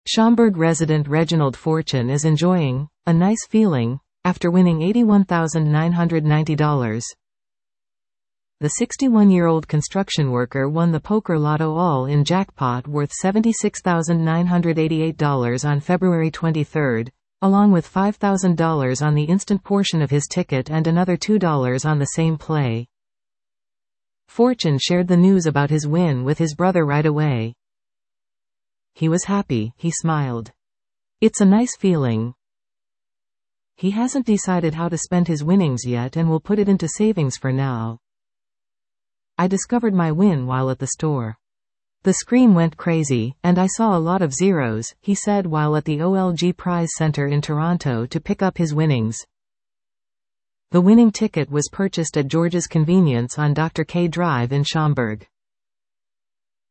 Schaumburg resident Reginald Fortune is enjoying a nice feeling after winning $81,990. The 61-year-old construction worker won the Poker Lotto all-in jackpot worth $76,988 on February 23, along with $5,000 on the instant portion of his ticket and another $2 on the same play. Fortune shared the news about his win with his brother right away. He was happy, he smiled. It's a nice feeling. He hasn't decided how to spend his winnings yet and will put it into savings for now. I discovered my win while at the store. The screen went crazy, and I saw a lot of zeros, he said while at the OLG Prize Center in Toronto to pick up his winnings. The winning ticket was purchased at George's Convenience on Dr. K Drive in Schaumburg.